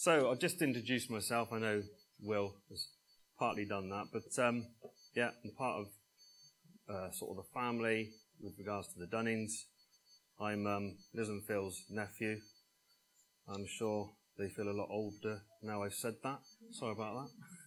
So I'll just introduce myself. I know Will has partly done that, but I'm part of sort of the family with regards to the Dunnings. I'm Liz and Phil's nephew. I'm sure they feel a lot older now I've said that. Sorry about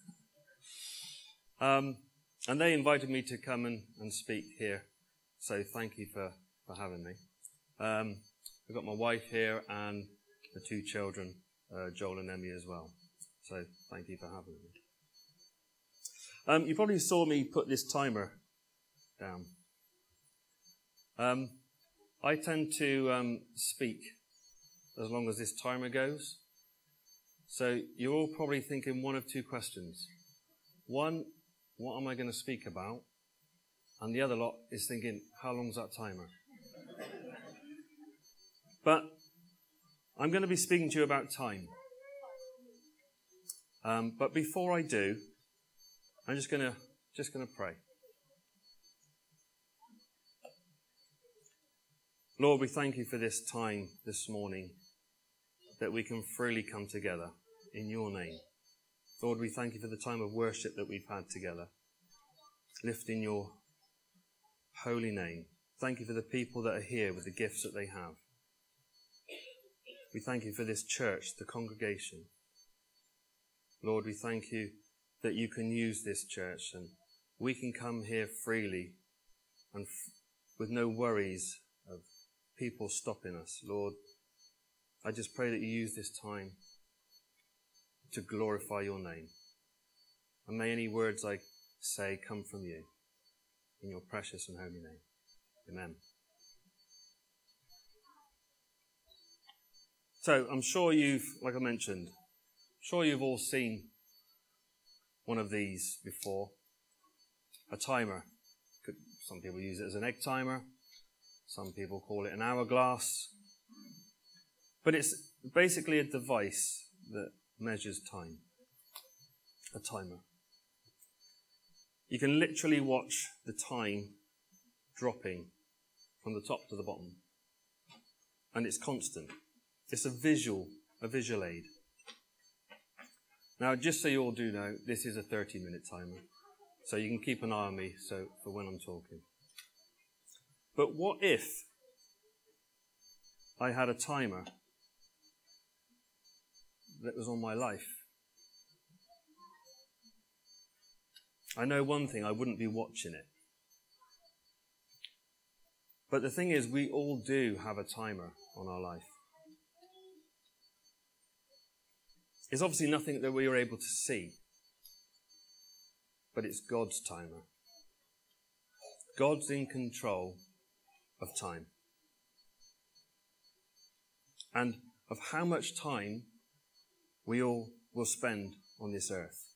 that. And they invited me to come and speak here, so thank you for having me. I've got my wife here and the two children, Joel and Emmy as well. So thank you for having me. You probably saw me put this timer down. I tend to speak as long as this timer goes. So you're all probably thinking one of two questions. One, what am I going to speak about? And the other lot is thinking, how long's that timer? But I'm going to be speaking to you about time. But before I do, I'm just going to pray. Lord, we thank you for this time this morning that we can freely come together in your name. Lord, we thank you for the time of worship that we've had together, lifting your holy name. Thank you for the people that are here with the gifts that they have. We thank you for this church, the congregation. Lord, we thank you that you can use this church and we can come here freely and with no worries of people stopping us. Lord, I just pray that you use this time to glorify your name. And may any words I say come from you in your precious and holy name. Amen. So I'm sure like I mentioned, you've all seen one of these before. A timer. Some people use it as an egg timer. Some people call it an hourglass. But it's basically a device that measures time. A timer. You can literally watch the time dropping from the top to the bottom. And it's constant. It's a visual aid. Now, just so you all do know, this is a 30-minute timer. So you can keep an eye on me for when I'm talking. But what if I had a timer that was on my life? I know one thing, I wouldn't be watching it. But the thing is, we all do have a timer on our life. It's obviously nothing that we are able to see, but it's God's timer. God's in control of time and of how much time we all will spend on this earth.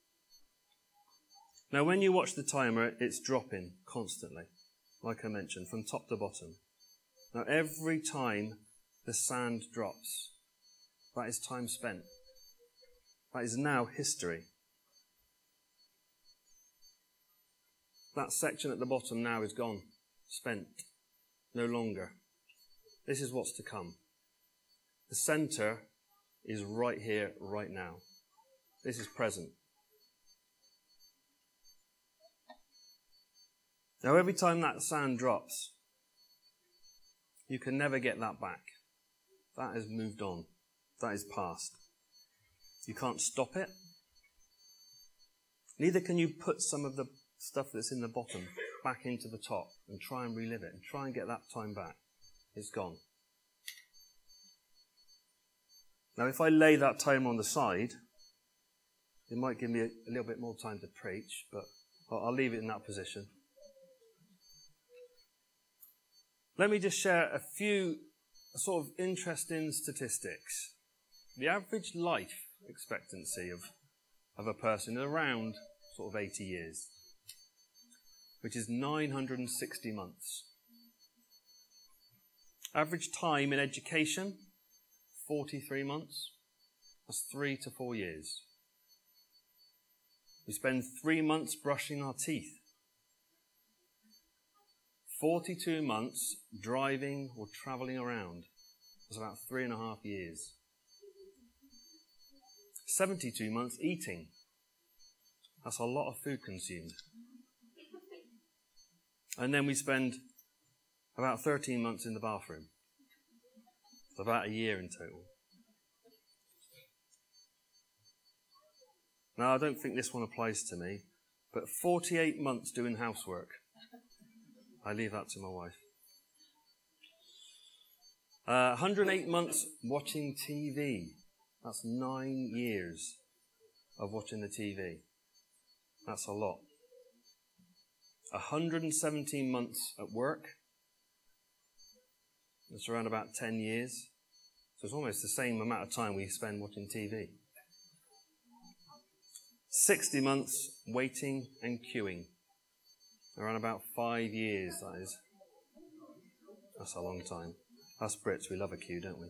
Now, when you watch the timer, it's dropping constantly, like I mentioned, from top to bottom. Now, every time the sand drops, that is time spent. That is now history. That section at the bottom now is gone, spent, no longer. This is what's to come. The centre is right here, right now. This is present. Now, every time that sand drops, you can never get that back. That has moved on. That is past. You can't stop it. Neither can you put some of the stuff that's in the bottom back into the top and try and relive it and try and get that time back. It's gone. Now, if I lay that time on the side, it might give me a little bit more time to preach, but I'll leave it in that position. Let me just share a few sort of interesting statistics. The average life expectancy of a person is around sort of 80 years, which is 960 months. Average time in education, 43 months. That's 3 to 4 years. We spend 3 months brushing our teeth. 42 months driving or travelling around. That's about 3.5 years. 72 months eating. That's a lot of food consumed. And then we spend about 13 months in the bathroom. It's about a year in total. Now, I don't think this one applies to me, but 48 months doing housework. I leave that to my wife. 108 months watching TV. That's 9 years of watching the TV. That's a lot. 117 months at work. That's around about 10 years. So it's almost the same amount of time we spend watching TV. 60 months waiting and queuing. Around about 5 years, that is. That's a long time. Us Brits, we love a queue, don't we?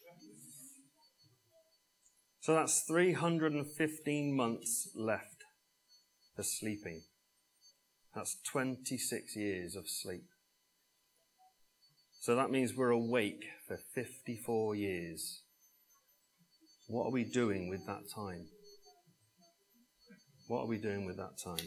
So that's 315 months left for sleeping. That's 26 years of sleep. So that means we're awake for 54 years. What are we doing with that time? What are we doing with that time?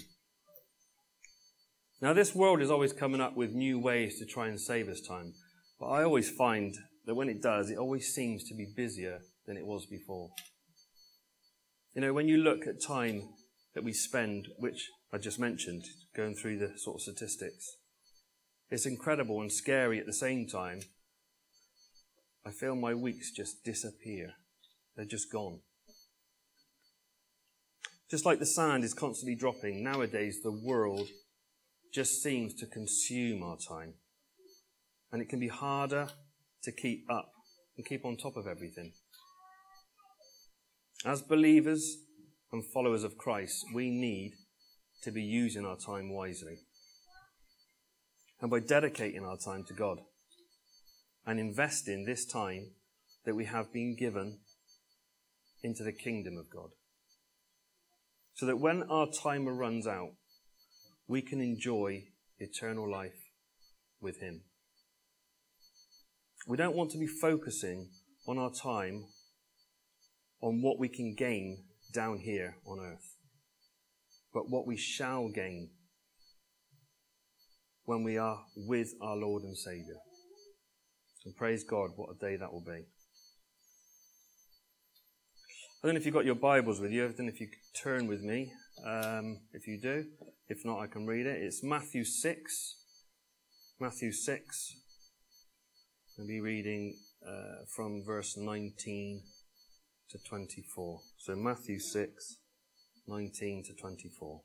Now, this world is always coming up with new ways to try and save us time. But I always find that when it does, it always seems to be busier than it was before. You know, when you look at time that we spend, which I just mentioned, going through the sort of statistics, it's incredible and scary at the same time. I feel my weeks just disappear. They're just gone. Just like the sand is constantly dropping, nowadays the world just seems to consume our time. And it can be harder to keep up and keep on top of everything. As believers and followers of Christ, we need to be using our time wisely. And by dedicating our time to God and investing this time that we have been given into the kingdom of God. So that when our timer runs out, we can enjoy eternal life with Him. We don't want to be focusing on our time on what we can gain down here on earth, but what we shall gain when we are with our Lord and Saviour. And praise God, what a day that will be. I don't know if you've got your Bibles with you. I don't know if you could turn with me. If you do. If not, I can read it. It's Matthew 6. Matthew 6. I'll be reading from verse 19 to 24. So Matthew 6, 19 to 24.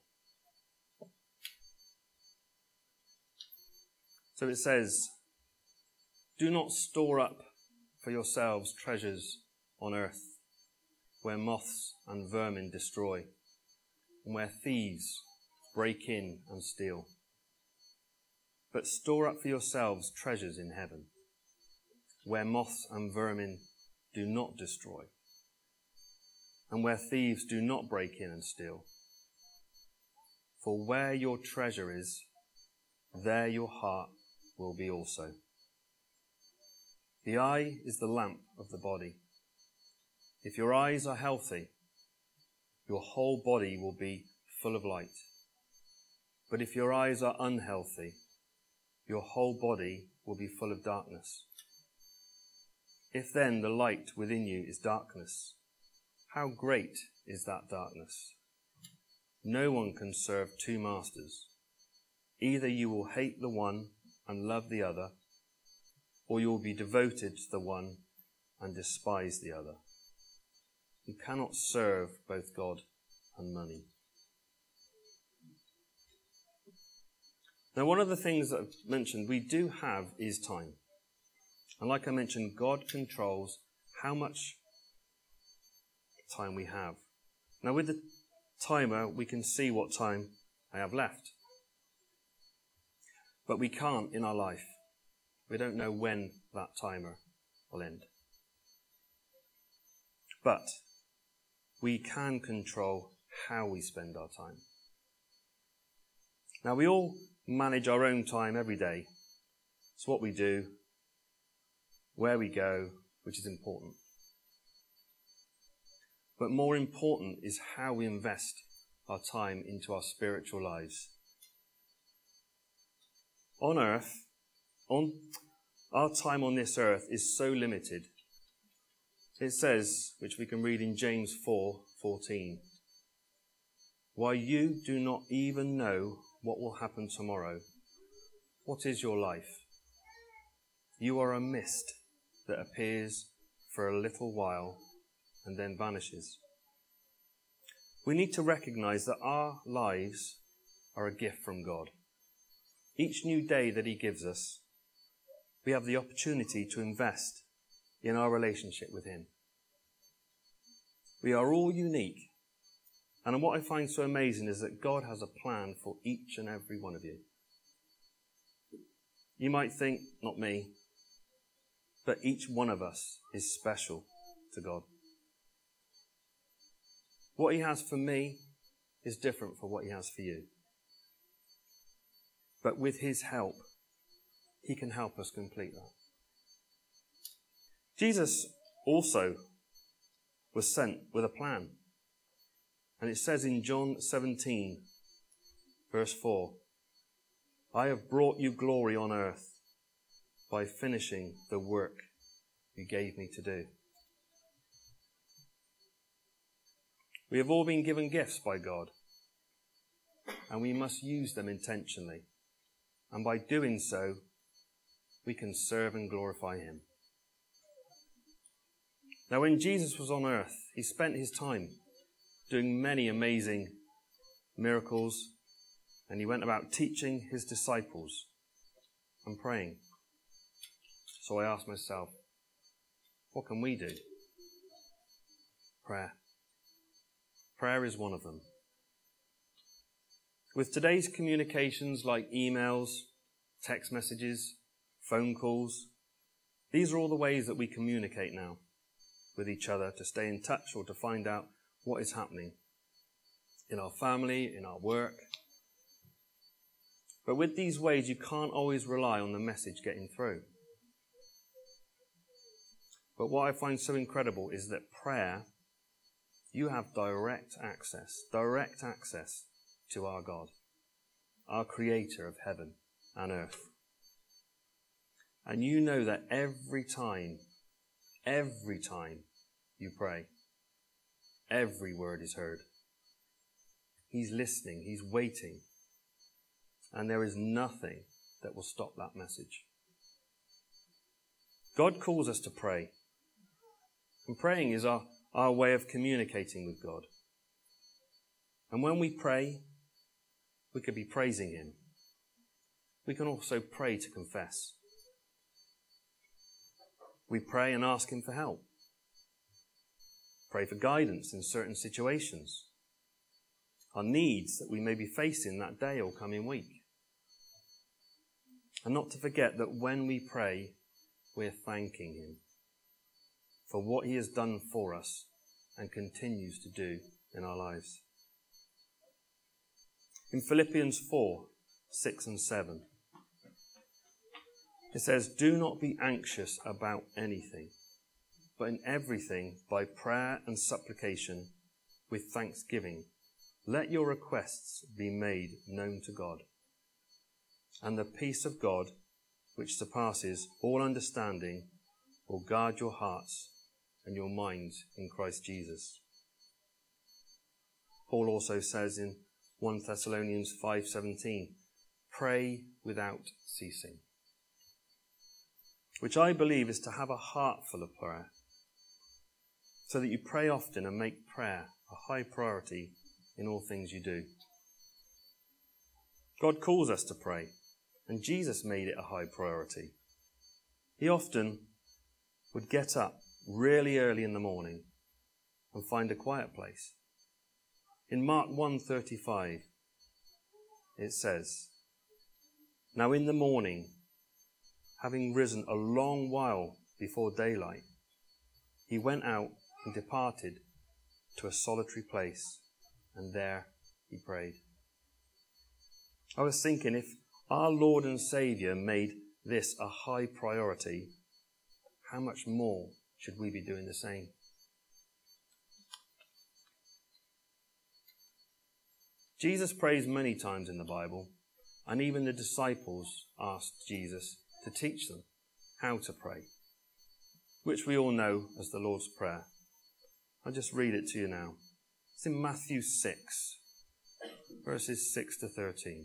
So it says, "Do not store up for yourselves treasures on earth, where moths and vermin destroy, and where thieves break in and steal. But store up for yourselves treasures in heaven, where moths and vermin do not destroy, and where thieves do not break in and steal. For where your treasure is, there your heart will be also. The eye is the lamp of the body. If your eyes are healthy, your whole body will be full of light. But if your eyes are unhealthy, your whole body will be full of darkness. If then the light within you is darkness, how great is that darkness? No one can serve two masters. Either you will hate the one and love the other, or you will be devoted to the one and despise the other. You cannot serve both God and money." Now, one of the things that I've mentioned we do have is time. And like I mentioned, God controls how much time we have. Now, with the timer, we can see what time I have left. But we can't in our life. We don't know when that timer will end. But we can control how we spend our time. Now, we all manage our own time every day. It's what we do, where we go, which is important. but more important is how we invest our time into our spiritual lives. On earth, our time on this earth is so limited. It says, which we can read in James 4:14, "Why you do not even know what will happen tomorrow. What is your life? You are a mist that appears for a little while and then vanishes." We need to recognize that our lives are a gift from God. Each new day that he gives us, we have the opportunity to invest in our relationship with him. We are all unique. And what I find so amazing is that God has a plan for each and every one of you. You might think, not me, but each one of us is special to God. What he has for me is different from what he has for you. But with his help, he can help us complete that. Jesus also was sent with a plan. And it says in John 17, verse 4, "I have brought you glory on earth by finishing the work you gave me to do." We have all been given gifts by God, and we must use them intentionally. And by doing so, we can serve and glorify him. Now, when Jesus was on earth, he spent his time doing many amazing miracles, and he went about teaching his disciples and praying. So I asked myself, what can we do? Prayer. Prayer is one of them. With today's communications like emails, text messages, phone calls, these are all the ways that we communicate now with each other to stay in touch or to find out what is happening in our family, in our work. But with these ways, you can't always rely on the message getting through. But what I find so incredible is that prayer, you have direct access to our God, our creator of heaven and earth. And you know that every time you pray, every word is heard. He's listening, he's waiting, and there is nothing that will stop that message. God calls us to pray, and praying is our way of communicating with God. And when we pray, we could be praising him. We can also pray to confess. We pray and ask him for help. Pray for guidance in certain situations. Our needs that we may be facing that day or coming week. And not to forget that when we pray, we're thanking him for what he has done for us and continues to do in our lives. In Philippians 4:6 and 7, it says, "Do not be anxious about anything, but in everything, by prayer and supplication, with thanksgiving, let your requests be made known to God. And the peace of God, which surpasses all understanding, will guard your hearts and your minds in Christ Jesus." Paul also says in 1 Thessalonians 5:17, "Pray without ceasing," which I believe is to have a heart full of prayer, so that you pray often and make prayer a high priority in all things you do. God calls us to pray, and Jesus made it a high priority. He often would get up really early in the morning and find a quiet place. In Mark 1:35, it says, "Now in the morning, having risen a long while before daylight, he went out and departed to a solitary place, and there he prayed." I was thinking, if our Lord and Saviour made this a high priority, how much more should we be doing the same? Jesus prays many times in the Bible, and even the disciples asked Jesus to teach them how to pray, which we all know as the Lord's Prayer. I'll just read it to you now. It's in Matthew 6, verses 6 to 13.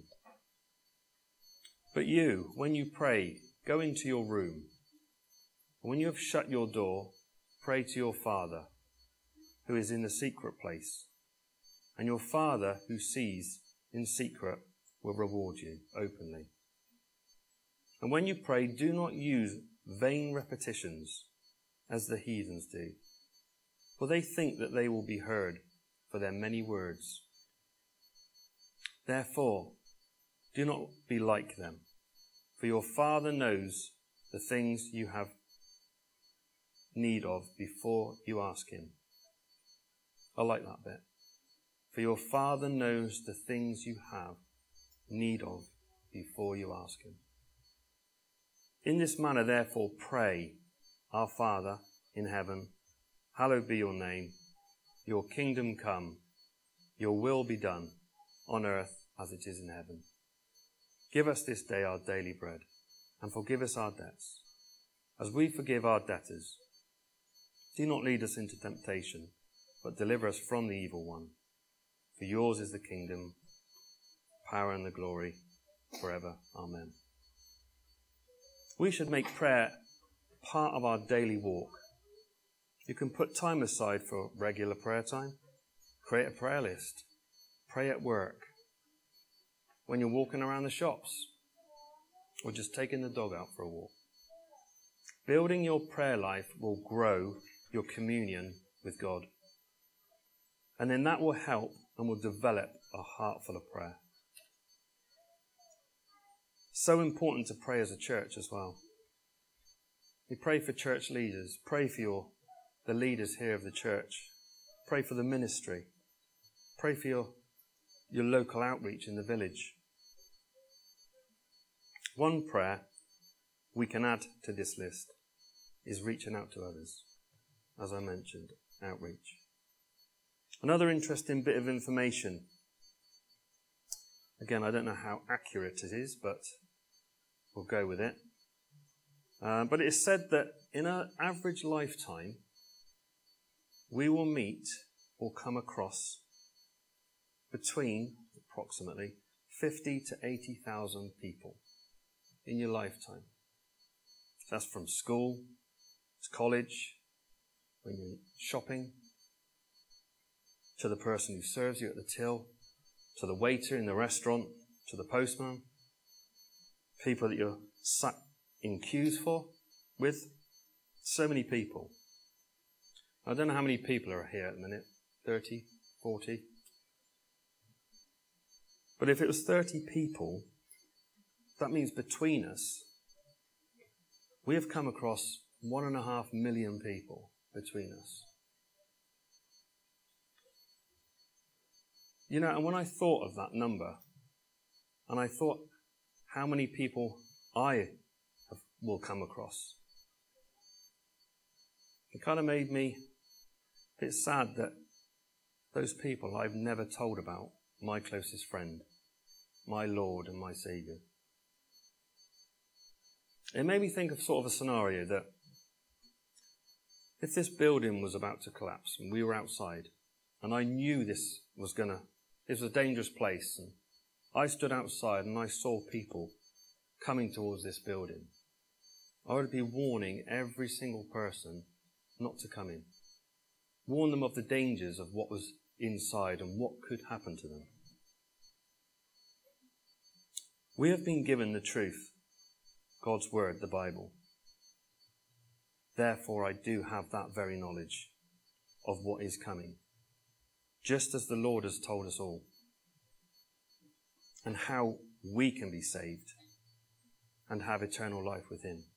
But you, when you pray, go into your room. And when you have shut your door, pray to your Father, who is in the secret place. And your Father, who sees in secret, will reward you openly. And when you pray, do not use vain repetitions, as the heathens do, for they think that they will be heard for their many words. Therefore, do not be like them, for your Father knows the things you have need of before you ask him. I like that bit. For your Father knows the things you have need of before you ask him. In this manner, therefore, pray, Our Father in heaven, hallowed be your name. Your kingdom come, your will be done, on earth as it is in heaven. Give us this day our daily bread, and forgive us our debts, as we forgive our debtors. Do not lead us into temptation, but deliver us from the evil one. For yours is the kingdom, power and the glory, forever. Amen. We should make prayer part of our daily walk. You can put time aside for regular prayer time. Create a prayer list. Pray at work. When you're walking around the shops. Or just taking the dog out for a walk. Building your prayer life will grow your communion with God. And then that will help and will develop a heart full of prayer. So important to pray as a church as well. We pray for church leaders. Pray for the leaders here of the church. Pray for the ministry. Pray for your local outreach in the village. One prayer we can add to this list is reaching out to others. As I mentioned, outreach. Another interesting bit of information. Again, I don't know how accurate it is, but we'll go with it. But it is said that in an average lifetime, we will meet or come across between approximately 50 to 80,000 people in your lifetime. So that's from school to college, when you're shopping, to the person who serves you at the till, to the waiter in the restaurant, to the postman, people that you're sat in queues with. So many people. I don't know how many people are here at the minute. 30, 40. But if it was 30 people, that means between us, we have come across 1.5 million people between us. You know, and when I thought of that number, and I thought how many people will come across, it kind of made me a bit sad that those people I've never told about my closest friend, my Lord and my Saviour. It made me think of sort of a scenario that if this building was about to collapse and we were outside and I knew this was a dangerous place, and I stood outside and I saw people coming towards this building, I would be warning every single person not to come in. Warn them of the dangers of what was inside and what could happen to them. We have been given the truth, God's word, the Bible. Therefore, I do have that very knowledge of what is coming, just as the Lord has told us all, and how we can be saved and have eternal life with him.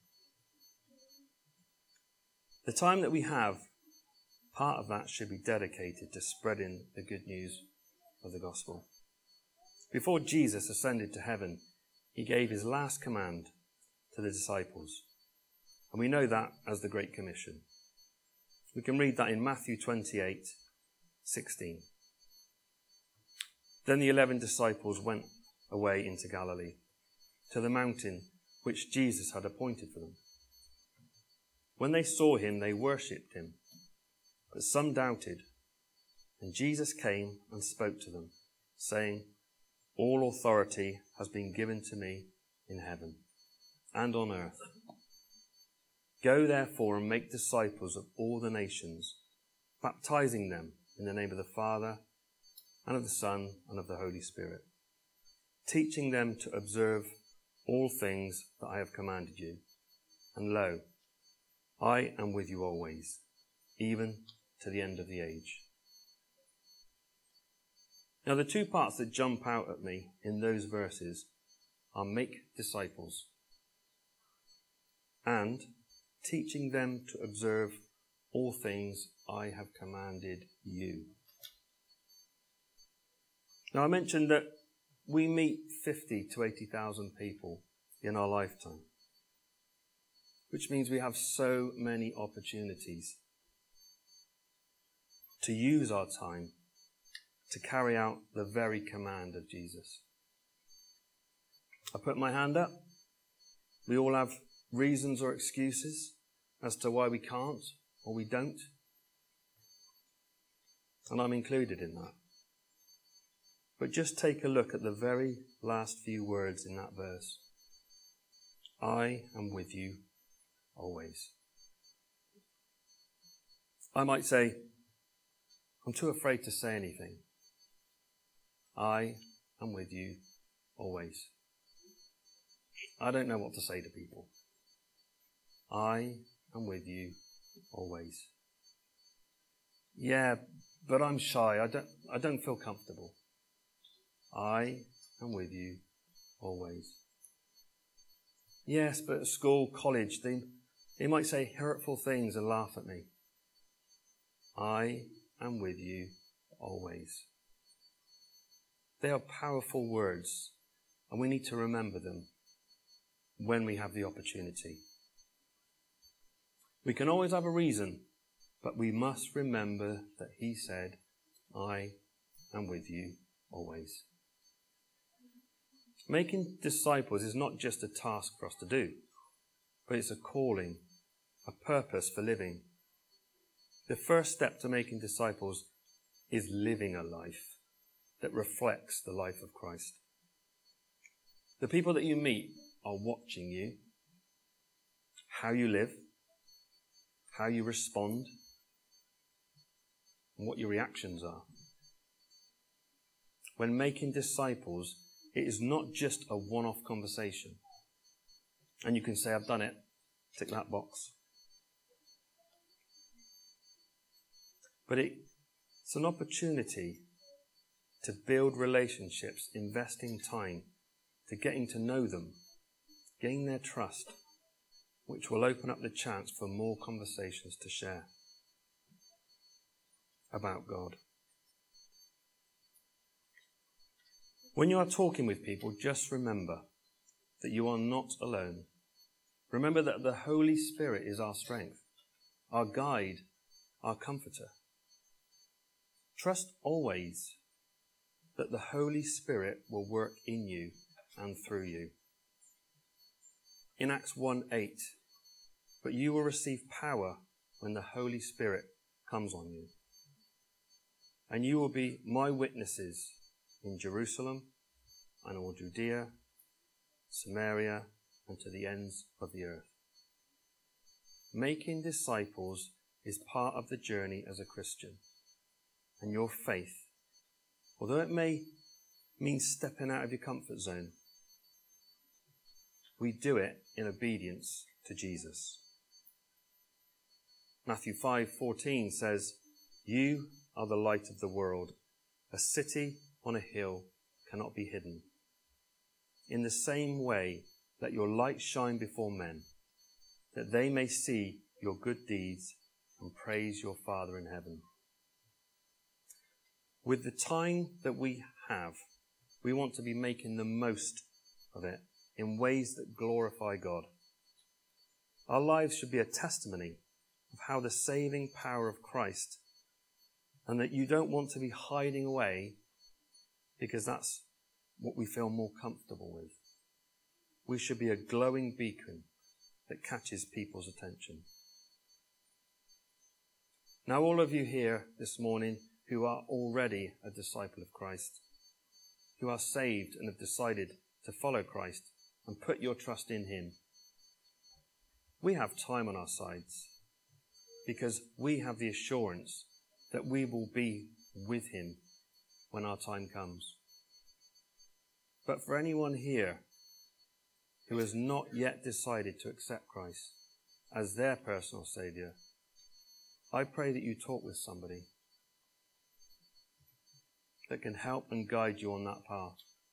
The time that we have, part of that should be dedicated to spreading the good news of the gospel. Before Jesus ascended to heaven, he gave his last command to the disciples. And we know that as the Great Commission. We can read that in Matthew 28:16. Then the 11 disciples went away into Galilee, to the mountain which Jesus had appointed for them. When they saw him, they worshipped him, but some doubted. And Jesus came and spoke to them, saying, "All authority has been given to me in heaven and on earth. Go therefore and make disciples of all the nations, baptizing them in the name of the Father and of the Son and of the Holy Spirit, teaching them to observe all things that I have commanded you. And lo, I am with you always, even to the end of the age." Now the two parts that jump out at me in those verses are make disciples and teaching them to observe all things I have commanded you. Now I mentioned that we meet 50 to 80,000 people in our lifetime, which means we have so many opportunities to use our time to carry out the very command of Jesus. I put my hand up. We all have reasons or excuses as to why we can't or we don't. And I'm included in that. But just take a look at the very last few words in that verse. I am with you always. I might say, I'm too afraid to say anything. I am with you always. I don't know what to say to people. I am with you always. Yeah, but I'm shy. I don't feel comfortable. I am with you always. Yes, but at school, college, they might say hurtful things and laugh at me. I am with you always. They are powerful words, and we need to remember them when we have the opportunity. We can always have a reason, but we must remember that he said, I am with you always. Making disciples is not just a task for us to do, but it's a calling, a purpose for living. The first step to making disciples is living a life that reflects the life of Christ. The people that you meet are watching you, how you live, how you respond, and what your reactions are. When making disciples, it is not just a one-off conversation. And you can say, I've done it, tick that box. But it's an opportunity to build relationships, investing time to getting to know them, gain their trust, which will open up the chance for more conversations to share about God. When you are talking with people, just remember that you are not alone. Remember that the Holy Spirit is our strength, our guide, our comforter. Trust always that the Holy Spirit will work in you and through you. In Acts 1:8, but you will receive power when the Holy Spirit comes on you. And you will be my witnesses in Jerusalem and all Judea, Samaria, and to the ends of the earth. Making disciples is part of the journey as a Christian. And your faith, although it may mean stepping out of your comfort zone, we do it in obedience to Jesus. Matthew 5:14 says, "You are the light of the world. A city on a hill cannot be hidden. In the same way, let your light shine before men, that they may see your good deeds and praise your Father in heaven." With the time that we have, we want to be making the most of it in ways that glorify God. Our lives should be a testimony of how the saving power of Christ, and that you don't want to be hiding away because that's what we feel more comfortable with. We should be a glowing beacon that catches people's attention. Now, all of you here this morning who are already a disciple of Christ, who are saved and have decided to follow Christ and put your trust in him, we have time on our sides because we have the assurance that we will be with him when our time comes. But for anyone here who has not yet decided to accept Christ as their personal Saviour, I pray that you talk with somebody that can help and guide you on that path.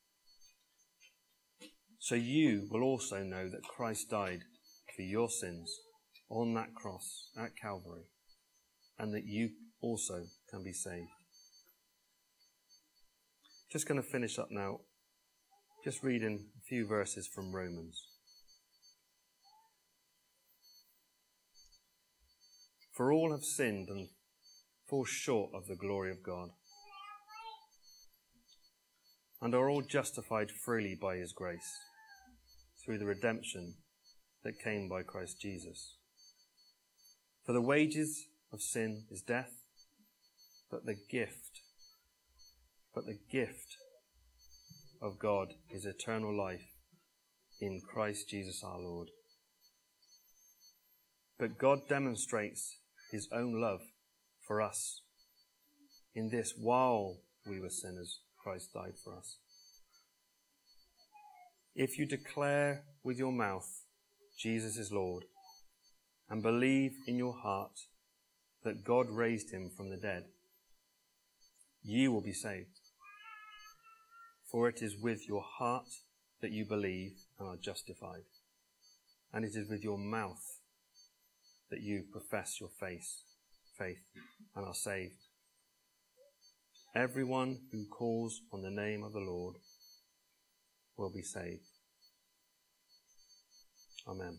So you will also know that Christ died for your sins on that cross at Calvary, and that you also can be saved. Just going to finish up now, just reading a few verses from Romans. For all have sinned and fall short of the glory of God, and are all justified freely by his grace, through the redemption that came by Christ Jesus. For the wages of sin is death, but the gift of God is eternal life in Christ Jesus our Lord. But God demonstrates his own love for us in this: while we were sinners, Christ died for us. If you declare with your mouth Jesus is Lord, and believe in your heart that God raised him from the dead, you will be saved. For it is with your heart that you believe and are justified, and it is with your mouth that you profess your faith and are saved. Everyone who calls on the name of the Lord will be saved. Amen.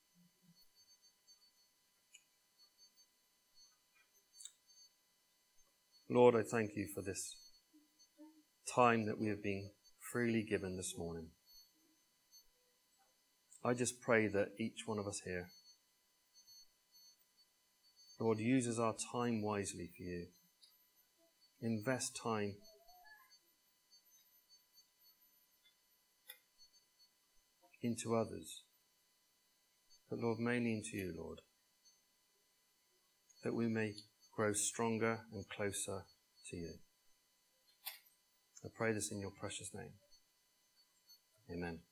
Lord, I thank you for this time that we have been freely given this morning. I just pray that each one of us here, Lord, uses our time wisely for you. Invest time into others, but Lord, mainly into you, Lord, that we may grow stronger and closer to you. I pray this in your precious name. Amen.